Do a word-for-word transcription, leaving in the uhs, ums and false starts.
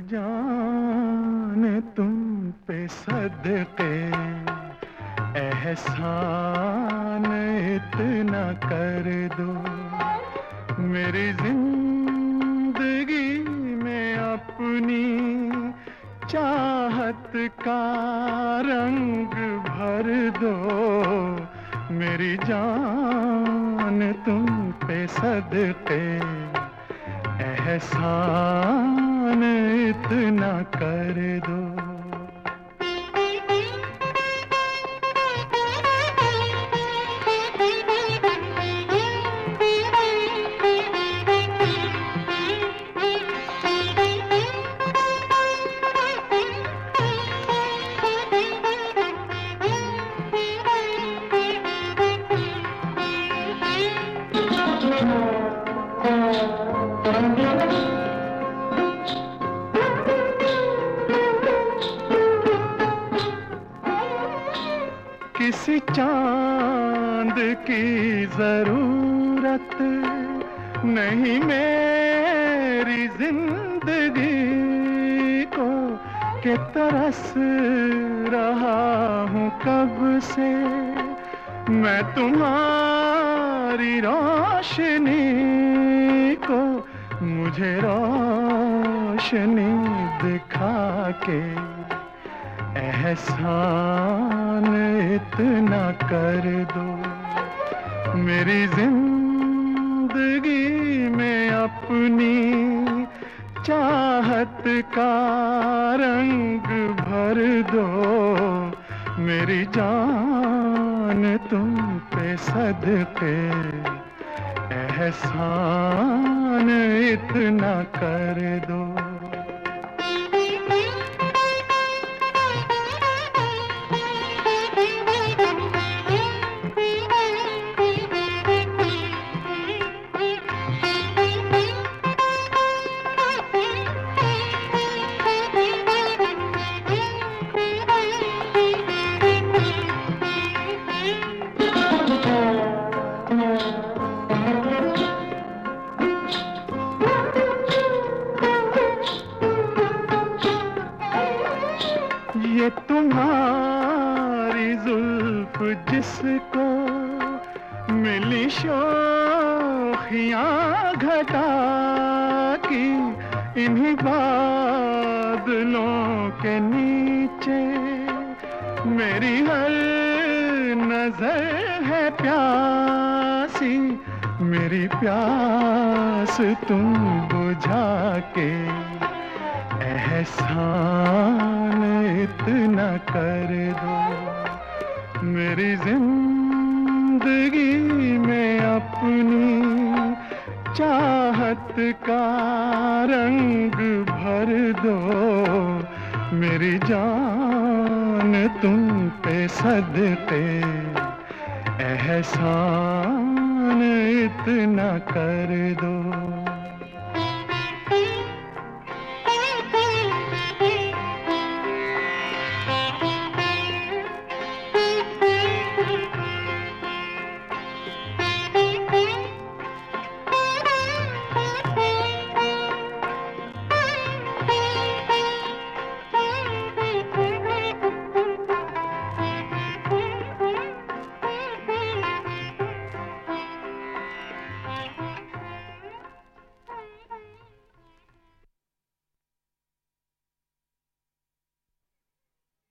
जान तुम पे सदके एहसान इतना कर दो, मेरी जिंदगी में अपनी चाहत का रंग भर दो, मेरी जान तुम पे सदके एहसान इतना कर दो। किसी चांद की जरूरत नहीं मेरी जिंदगी को, कि तरस रहा हूँ कब से मैं तुम्हारी रोशनी को, मुझे रोशनी दिखा के एहसान इतना कर दो, मेरी जिंदगी में अपनी चाहत का रंग भर दो, मेरी जान तुम पे सदके एहसान इतना कर दो। ये तुम्हारी जुल्फ जिसको मिली शोखियाँ घटा की, इन्हीं बादलों के नीचे मेरी हर नजर है प्यासी, मेरी प्यास तुम बुझा के एहसान इतना कर दो, मेरी जिंदगी में अपनी चाहत का रंग भर दो, मेरी जान तुम पे सदके एहसान इतना कर दो।